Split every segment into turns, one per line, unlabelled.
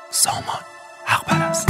سامان حق پرست.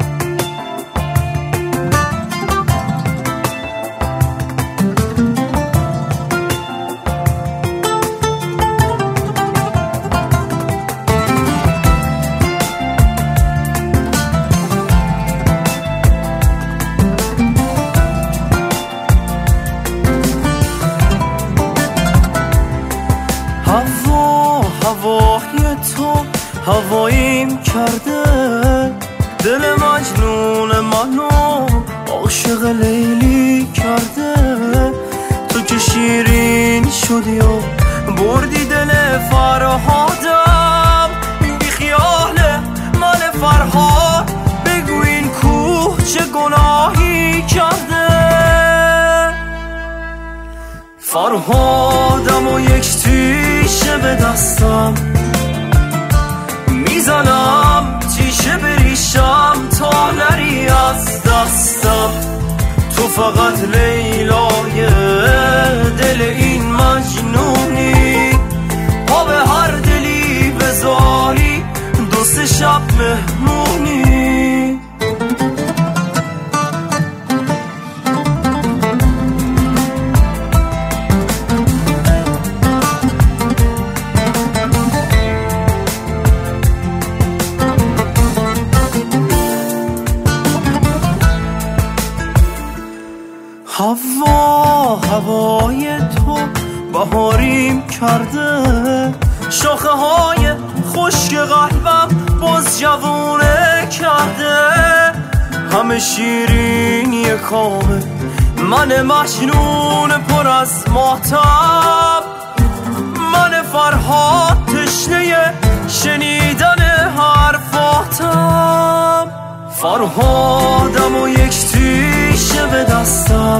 هوای تو هواییم کرده، دل مجنون منو عاشق لیلی کرده. تو که شیرین شدی و بردی دل فرهادم، بی خیال من فرهاد بگو این کوه چه گناهی کرده. فرهادم و یک تیشه به دستم میزنم، تیشه بریشم تا نری از دستم. تو فقط لیلای دل این مجنونی، پا به هر دلی بذاری دو سه شب مهمونی. هوای تو بهاریم کرده، شاخه های خشک قلبم باز جوونه کرده. همه شیرینی کامه من مجنون پر از ماتم، من فرهاد تشنه شنیدن حرفاتم. فرهادم و یک تیشه به دستم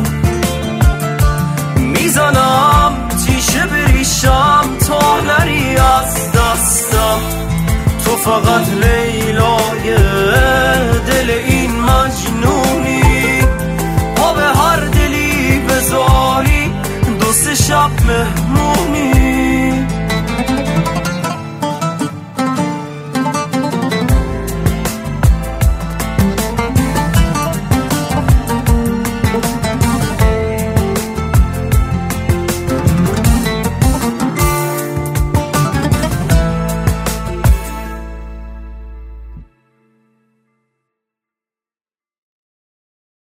میزنم، تیشه بریشم تا نری از دستم. تو فقط لیلای دل این مجنونی، پا به هر دلی بذاری دو سه شب مهمونی.